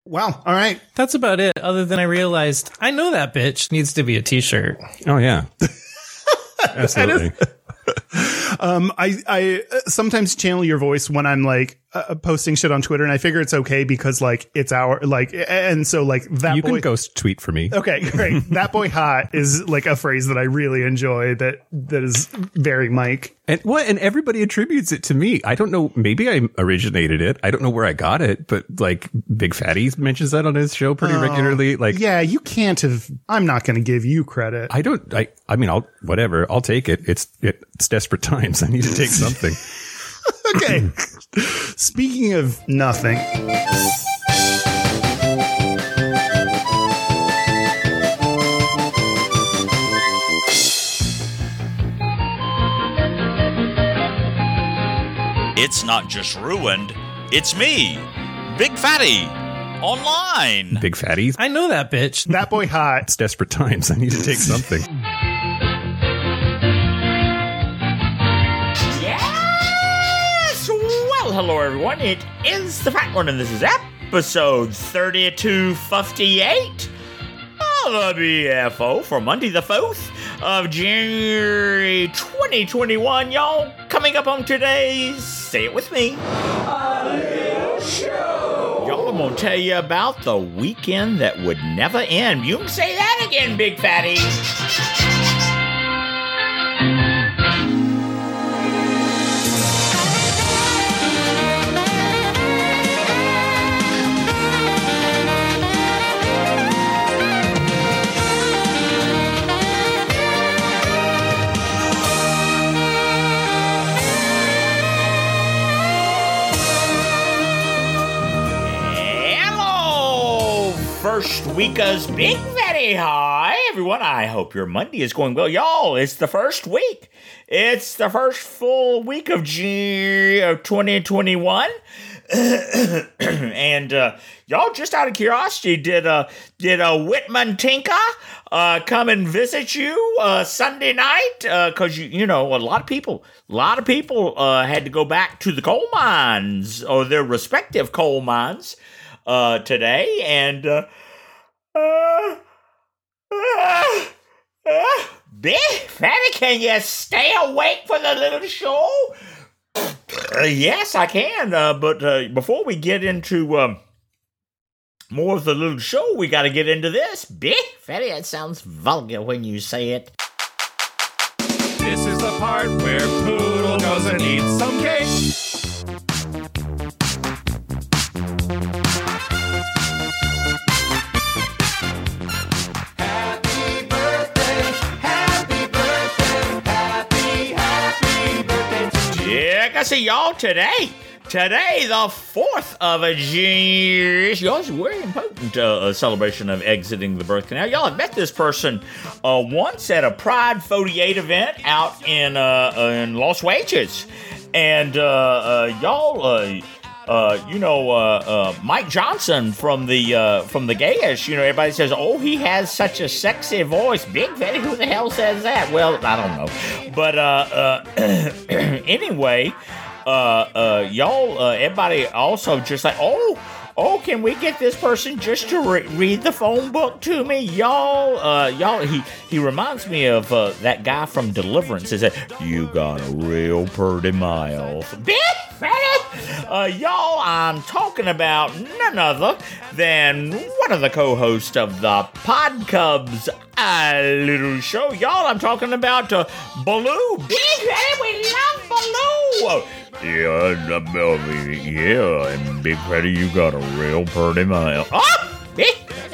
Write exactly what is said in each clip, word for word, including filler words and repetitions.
Wow. All right. That's about it. Other than I realized I know that bitch needs to be a t-shirt. Oh, yeah. Absolutely. um, I, I sometimes channel your voice when I'm like uh, posting shit on Twitter, and I figure it's okay because like it's our like, and so like that you boy, can ghost tweet for me. Okay, great. That boy hot is like a phrase that I really enjoy. That that is very Mike. And what? And everybody attributes it to me. I don't know. Maybe I originated it. I don't know where I got it, but like Big Fatty mentions that on his show pretty Oh, regularly. Like, yeah, you can't have. I'm not going to give you credit. I don't. I. I mean, I'll whatever. I'll take it. It's it's desperate times. I need to take something. Okay. Speaking of nothing. It's not just ruined, it's me, Big Fatty, online. Big Fatty. I know that bitch. That boy hot. It's desperate times. I need to take something. Yes! Well, hello everyone. It is the Fat One, and this is episode thirty-two fifty-eight of the B F O for Monday the fourth of January twenty twenty-one. Y'all, coming up on today's, say it with me, a little show. Y'all, I'm gonna tell you about the weekend that would never end. You can say that again, Big Fatty. First week's Big Fatty. Hi, everyone. I hope your Monday is going well. Y'all, it's the first week. It's the first full week of G of twenty twenty-one. and uh, y'all, just out of curiosity, did uh, did uh, Whitman Tinka uh, come and visit you uh, Sunday night? Because, uh, you, you know, a lot of people, a lot of people uh, had to go back to the coal mines or their respective coal mines uh, today. And... Uh, Uh, uh, uh, Big Fatty, can you stay awake for the little show? Uh, yes, I can. Uh, but uh, before we get into um, more of the little show, we got to get into this. Big Fatty, that sounds vulgar when you say it. This is the part where Poodle goes and eats some cake. Yeah, I see y'all today. Today, the fourth of a year. Y'all's a very important uh, celebration of exiting the birth canal. Y'all have met this person uh, once at a Pride forty-eight event out in uh, in Las Vegas, and uh, uh, y'all, uh, uh, you know, uh, uh, Mike Johnson from the uh, from the Gayish. You know, everybody says, "Oh, he has such a sexy voice." Big Fatty, who the hell says that? Well, I don't know, but uh, uh, anyway. Uh, uh, y'all, uh, everybody also just like, oh, oh, can we get this person just to re- read the phone book to me? Y'all, uh, y'all, he, he reminds me of, uh, that guy from Deliverance. He said, you got a real pretty mouth. Big Fatty! Uh, y'all, I'm talking about none other than one of the co-hosts of the Pod Cubs A Little Show. Y'all, I'm talking about, uh, Baloo. Big Fatty, we love Baloo! Yeah, yeah, and Big Fatty, you got a real pretty mouth. Oh, Big Fatty.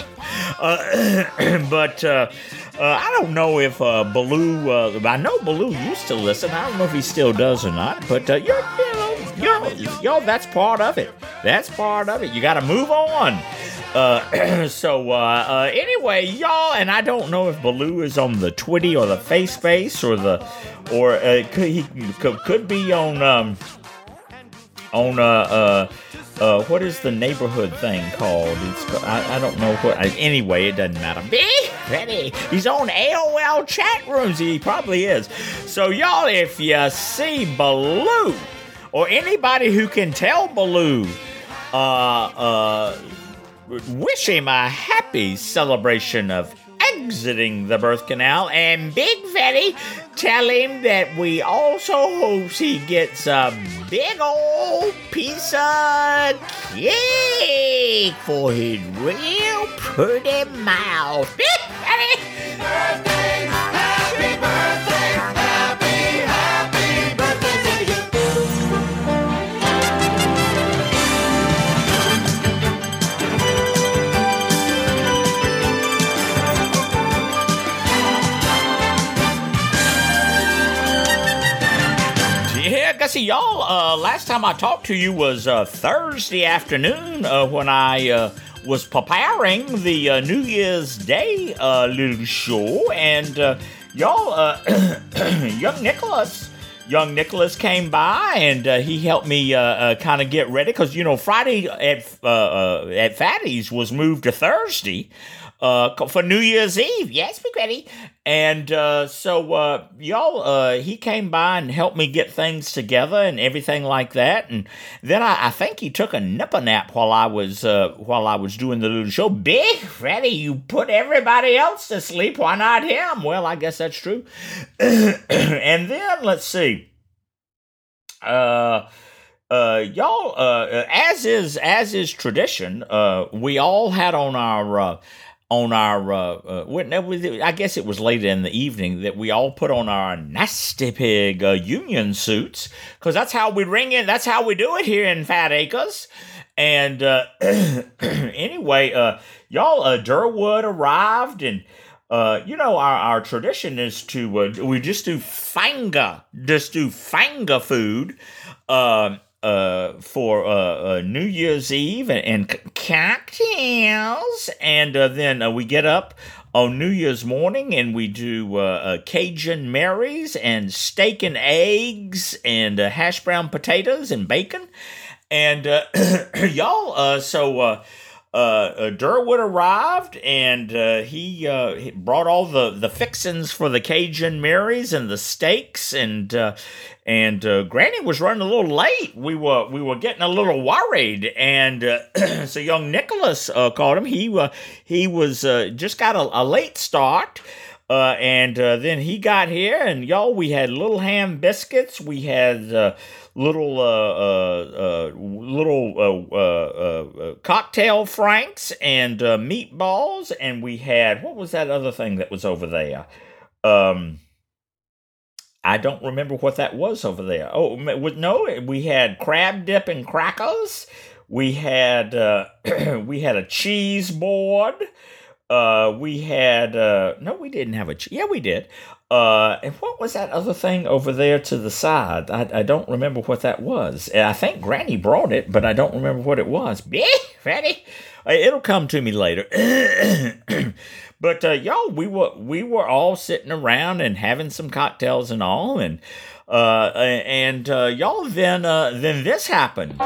Uh, but uh, uh, I don't know if uh, Baloo. Uh, I know Baloo used to listen. I don't know if he still does or not. But uh, you're, you know, you're, yo, that's part of it. That's part of it. You got to move on. Uh, so uh, uh, anyway, y'all, and I don't know if Baloo is on the Twitty or the Face Space or the, or uh, could, he could, could be on um, on uh, uh uh what is the neighborhood thing called? It's I, I don't know what. I, anyway, it doesn't matter. Big Fatty, he's on A O L chat rooms. He probably is. So y'all, if you see Baloo or anybody who can tell Baloo, uh uh. wish him a happy celebration of exiting the birth canal, and Big Fatty, tell him that we also hopes he gets a big old piece of cake for his real pretty mouth. Big Fatty! Birthday, happy birthday, happy, happy birthday to you. Yeah, Gussie, y'all, uh, last time I talked to you was uh, Thursday afternoon uh, when I uh, was preparing the uh, New Year's Day uh, little show, and uh, y'all, uh, young Nicholas, young Nicholas came by, and uh, he helped me uh, uh, kind of get ready, because, you know, Friday at, uh, uh, at Fatty's was moved to Thursday. Uh, for New Year's Eve. Yes, be ready. And uh, so, uh, y'all, uh, he came by and helped me get things together and everything like that. And then I, I think he took a nipper nap while I was uh, while I was doing the little show. Big Freddy, you put everybody else to sleep. Why not him? Well, I guess that's true. And then let's see. Uh. Uh, y'all, uh, as is as is tradition, uh, we all had on our uh, on our uh, uh, I guess it was later in the evening that we all put on our Nasty Pig uh, union suits, because that's how we ring in. That's how we do it here in Fat Acres. And uh, anyway, uh, y'all, uh, Durwood arrived, and uh, you know our our tradition is to uh, we just do finger, just do finger food. Uh, Uh, for uh, uh, New Year's Eve and, and c- cocktails, and uh, then uh, we get up on New Year's morning and we do uh, uh, Cajun Marys and steak and eggs and uh, hash brown potatoes and bacon, and uh, y'all. Uh, so uh, uh, uh, Durwood arrived, and uh, he, uh, he brought all the the fixings for the Cajun Marys and the steaks, and. Uh, And uh, Granny was running a little late. We were we were getting a little worried, and uh, so young Nicholas uh, called him. He uh, he was uh, just got a, a late start, uh, and uh, then he got here, and y'all, we had little ham biscuits. We had uh, little uh, uh, uh, little uh, uh, uh, cocktail franks and uh, meatballs, and we had, what was that other thing that was over there? Um. I don't remember what that was over there. Oh, no, we had crab dip and crackers. We had uh, we had a cheese board. Uh, we had uh, no, we didn't have a cheese. Yeah, we did. Uh, and what was that other thing over there to the side? I, I don't remember what that was. I think Granny brought it, but I don't remember what it was. Yeah, Fatty, it'll come to me later. But uh, y'all, we were we were all sitting around and having some cocktails and all, and uh, and uh, y'all, then uh, then this happened.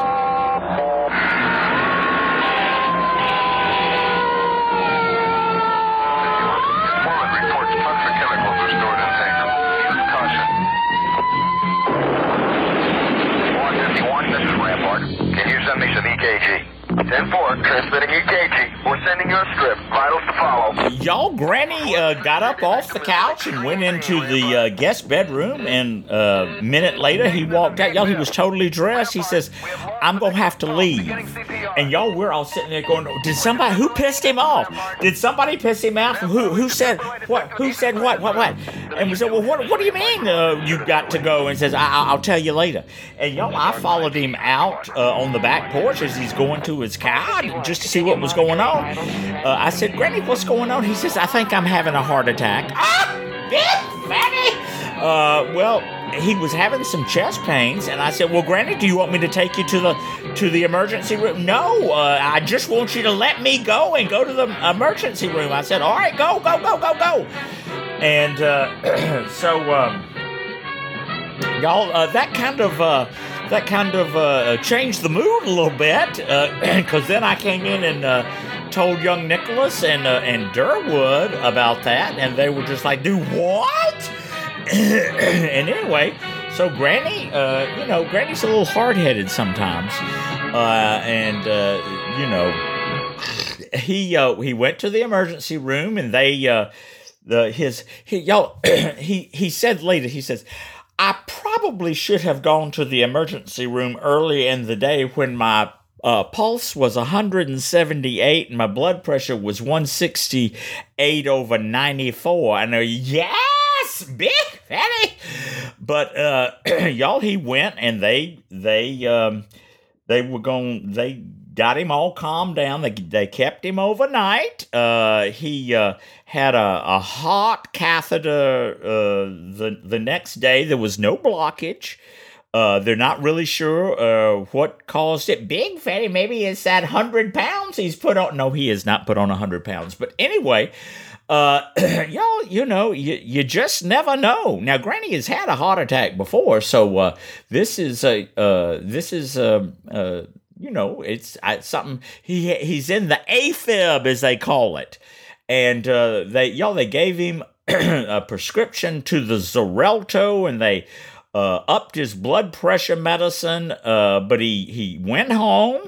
Can you send me some E K G? ten four, transmitting E K G. We're sending you a script. Vitals to follow. Y'all, Granny uh, got up off the couch and went into the uh, guest bedroom, and uh, a minute later he walked out. Y'all, he was totally dressed. He says, "I'm going to have to leave." And y'all, we're all sitting there going, did somebody, who pissed him off? Did somebody piss him off? Who who said what? Who said what? What, what? And we said, well, what, what do you mean uh, you got to go? And he says, I- I'll tell you later. And y'all, I followed him out uh, on the back porch as he's going to his car just to see what was going on. Uh, I said, Granny, what's going on? He says, I think I'm having a heart attack. Ah, big fatty! Uh, well, he was having some chest pains, and I said, well, Granny, do you want me to take you to the to the emergency room? No, uh, I just want you to let me go and go to the emergency room. I said, all right, go, go, go, go, go. And uh, so, um, y'all, uh, that kind of uh, that kind of uh, changed the mood a little bit, because uh, then I came in and uh, told young Nicholas and uh, and Durwood about that, and they were just like, do what? And anyway, so Granny, uh, you know, Granny's a little hard-headed sometimes, uh, and, uh, you know, he uh, he went to the emergency room, and they uh, the his he, y'all he he said later, he says, I probably should have gone to the emergency room early in the day when my uh, pulse was one hundred seventy-eight and my blood pressure was one sixty-eight over ninety-four. I know, yes, Big Fatty. But uh, y'all, he went, and they they um, they were going they. got him all calmed down. They they kept him overnight. Uh, he uh, had a, a hot catheter uh, the the next day. There was no blockage. Uh, they're not really sure uh, what caused it. Big Fatty, maybe it's that hundred pounds he's put on. No, he has not put on a hundred pounds. But anyway, uh, y'all, you know, you you just never know. Now, Granny has had a heart attack before, so uh, this is a uh, this is a. Uh, You know, it's uh, something. He he's in the AFib, as they call it, and uh, they y'all they gave him a prescription to the Xarelto, and they uh, upped his blood pressure medicine. Uh, but he he went home,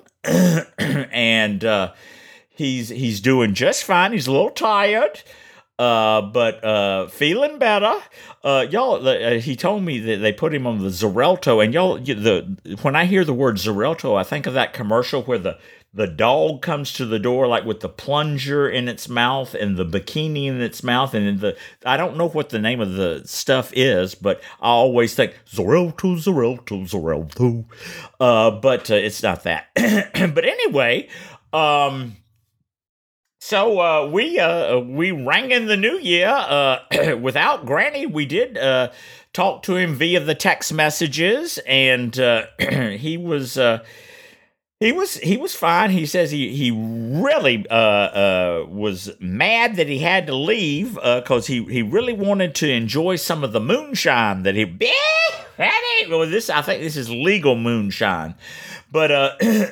and uh, he's he's doing just fine. He's a little tired, uh, but uh, feeling better. Uh, y'all, uh, he told me that they put him on the Xarelto, and y'all, the when I hear the word Xarelto, I think of that commercial where the, the dog comes to the door like with the plunger in its mouth and the bikini in its mouth, and the I don't know what the name of the stuff is, but I always think Xarelto, Xarelto, Xarelto, uh, but uh, it's not that. But anyway, um. So uh, we uh, we rang in the new year uh, without Granny. We did uh, talk to him via the text messages, and uh, he was uh, he was he was fine. He says he he really uh, uh, was mad that he had to leave because uh, he he really wanted to enjoy some of the moonshine that he. Well, this I think this is legal moonshine. But uh,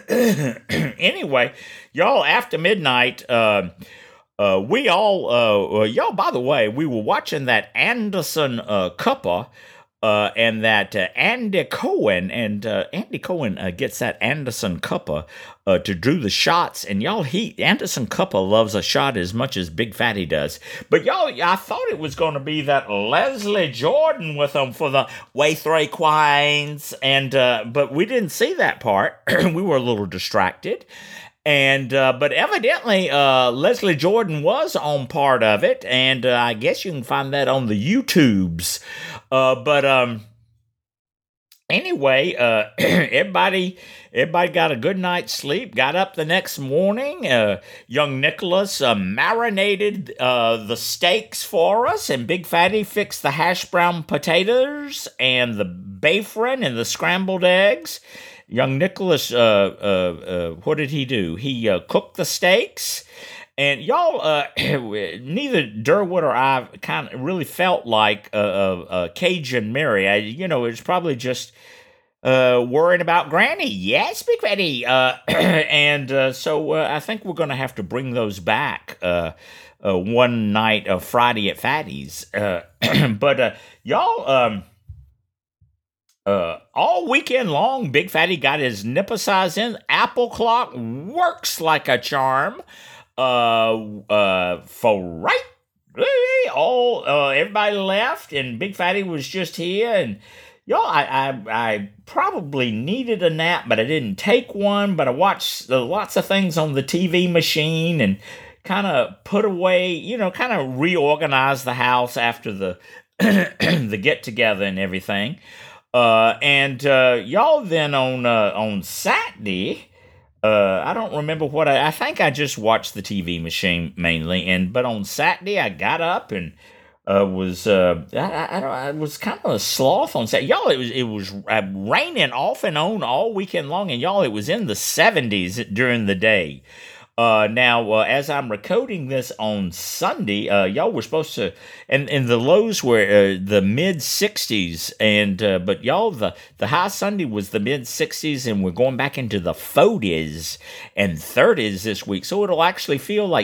anyway, y'all, after midnight, uh, uh, we all, uh, uh, y'all, by the way, we were watching that Anderson uh, Cuppa uh, and that uh, Andy Cohen, and uh, Andy Cohen uh, gets that Anderson Cuppa uh, to do the shots. And y'all, he Anderson Cuppa loves a shot as much as Big Fatty does. But y'all, I thought it was going to be that Leslie Jordan with him for the Way Three Queens, and uh, but we didn't see that part. We were a little distracted. And uh, but evidently uh, Leslie Jordan was on part of it, and uh, I guess you can find that on the YouTubes. Uh, but um, anyway, uh, everybody everybody got a good night's sleep. Got up the next morning. Uh, young Nicholas uh, marinated uh, the steaks for us, and Big Fatty fixed the hash brown potatoes and the bafran and the scrambled eggs. Young Nicholas, uh, uh, uh, what did he do? He uh, cooked the steaks, and y'all, uh, neither Durwood or I kind of really felt like a, a, a Cajun Mary. I, you know, it was probably just uh, worrying about Granny. Yes, Big Fatty. Uh, and uh, so uh, I think we're going to have to bring those back uh, uh, one night of Friday at Fatty's. Uh, but uh, y'all... Um, Uh, all weekend long, Big Fatty got his nipple size in. Apple clock works like a charm. Uh, uh, for right, all uh, everybody left, and Big Fatty was just here. And y'all, I, I, I probably needed a nap, but I didn't take one. But I watched uh, lots of things on the T V machine and kind of put away, you know, kind of reorganized the house after the the get together and everything. Uh, and, uh, y'all then on, uh, on Saturday, uh, I don't remember what I, I think I just watched the T V machine mainly. And, but on Saturday I got up and, uh, was, uh, I, I, I was kind of a sloth on Saturday. Y'all, it was, it was uh, raining off and on all weekend long. And y'all, it was in the seventies during the day. Uh, now, uh, as I'm recording this on Sunday, uh, y'all were supposed to, and, and the lows were uh, the mid sixties, and uh, but y'all, the, the high Sunday was the mid sixties, and we're going back into the forties and thirties this week, so it'll actually feel like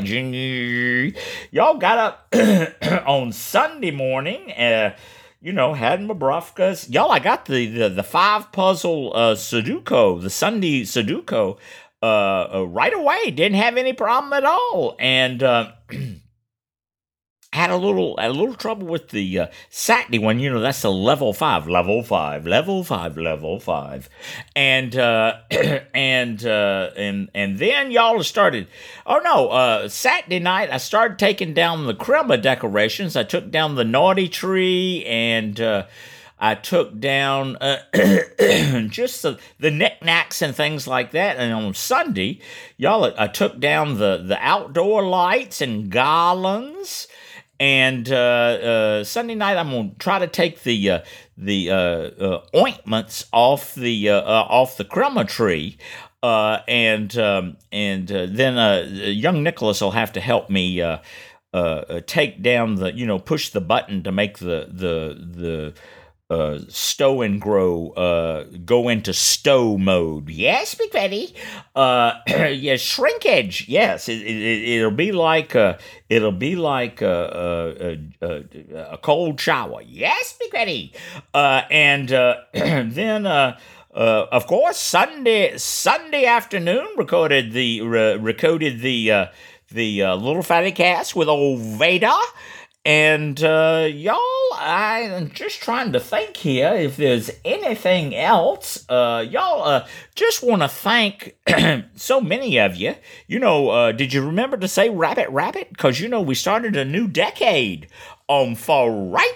y'all got up on Sunday morning. Uh, You know, had my brufkas. Y'all, I got the, the, the five puzzle uh, Sudoku, the Sunday Sudoku. uh, uh, right away. Didn't have any problem at all. And uh, had a little had a little trouble with the uh, Saturday one. You know, that's the level five, level five, level five, level five, and uh, and uh, and and then y'all started. Oh no, uh, Saturday night I started taking down the Christmas decorations. I took down the naughty tree, and uh, I took down uh, just the, the knickknacks and things like that. And on Sunday, y'all, I took down the the outdoor lights and garlands. And uh, uh, Sunday night, I'm gonna try to take the uh, the uh, uh, ointments off the uh, uh, off the Christmas tree, uh, and um, and uh, then uh, young Nicholas will have to help me uh, uh, uh, take down the you know push the button to make the the the. Uh, stow and grow, uh, go into stow mode. Yes, Big Fatty. Uh, yes, shrinkage. Yes, it, it, it'll be like uh, it'll be like a, a, a, a cold shower. Yes, Big Fatty. Uh, and uh, then, uh, uh, of course, Sunday Sunday afternoon recorded the uh, recorded the uh, the uh, Little Fatty Cast with old Vader. And, uh, y'all, I'm just trying to think here if there's anything else. Uh, y'all, uh, just want to thank so many of you. You know, uh, did you remember to say rabbit, rabbit? Because, you know, we started a new decade on Friday.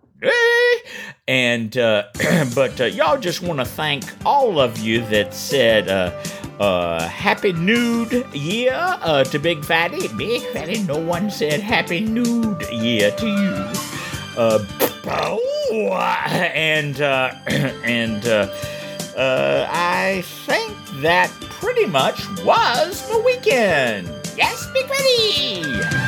And, uh, but, uh, y'all just want to thank all of you that said, uh, Uh, happy nude year uh, to Big Fatty. Big Fatty, no one said happy nude year to you. Uh, oh, and uh, and uh, uh, I think that pretty much was the weekend. Yes, Big Fatty.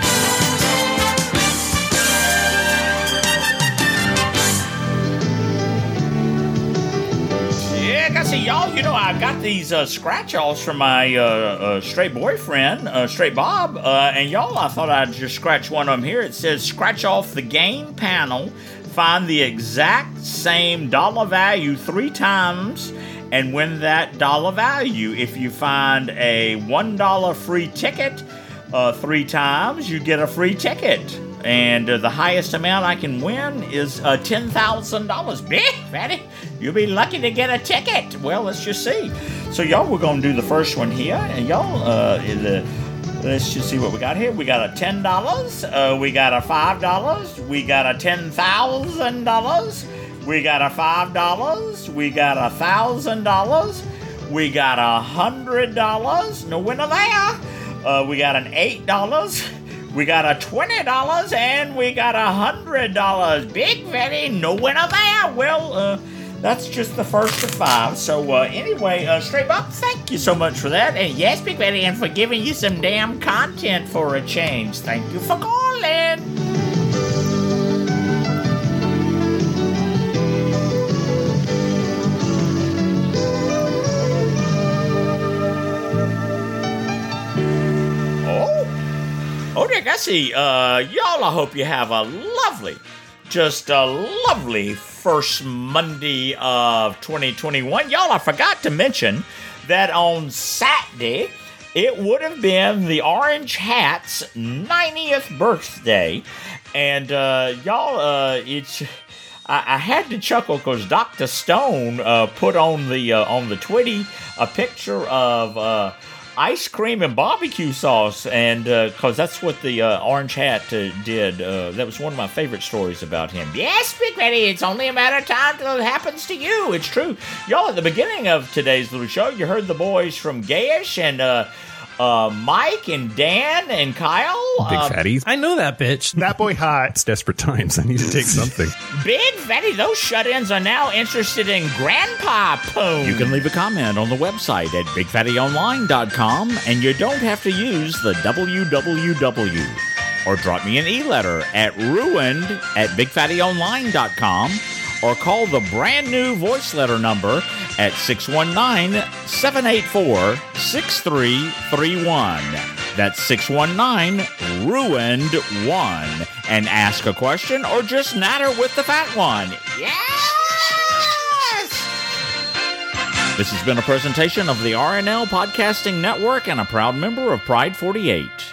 I see y'all, you know, I got these uh, scratch-offs from my uh, uh, straight boyfriend, uh, Straight Bob, uh, and y'all, I thought I'd just scratch one of them here. It says, scratch off the game panel, find the exact same dollar value three times, and win that dollar value. If you find a one dollar free ticket uh, three times, you get a free ticket. And uh, the highest amount I can win is uh, ten thousand dollars. Big Fatty, you'll be lucky to get a ticket. Well, let's just see. So, y'all, we're going to do the first one here. And, y'all, uh, the, let's just see what we got here. We got a ten dollars. Uh, we got a five dollars. We got a ten thousand dollars. We got a five dollars. We got a one thousand dollars. We got a one hundred dollars. No winner there. Uh, we got an eight dollars. We got a twenty dollars, and we got a one hundred dollars. Big Fatty, no winner there. Well, uh, that's just the first of five. So, uh, anyway, uh, Straight Bob, thank you so much for that. And yes, Big Fatty, and for giving you some damn content for a change. Thank you for calling. Oh, Dick, I see. Uh, y'all, I hope you have a lovely, just a lovely first Monday of twenty twenty-one. Y'all, I forgot to mention that on Saturday, it would have been the Orange Hat's ninetieth birthday. And, uh, y'all, uh, it's... I, I had to chuckle because Doctor Stone uh, put on the uh, on the Twitty a picture of... Uh, ice cream and barbecue sauce, and because uh, that's what the uh, Orange Hat uh, did. Uh, that was one of my favorite stories about him. Yes, Big Fatty, it's only a matter of time till it happens to you. It's true. Y'all, at the beginning of today's little show, you heard the boys from Gayish and uh, uh, Mike and Dan and Kyle. Big uh, Fatties. I know that bitch. That boy hot. It's desperate times. I need to take something. Big Fatty, those shut-ins are now interested in Grandpa Poon. You can leave a comment on the website at big fatty online dot com, and you don't have to use the W W W. Or drop me an e-letter at ruined at big fatty online dot com, or call the brand new voice letter number at six one nine, seven eight four, six three three one. That's six one nine, ruined one. And ask a question or just natter with the fat one. Yes! This has been a presentation of the R N L Podcasting Network and a proud member of Pride forty-eight.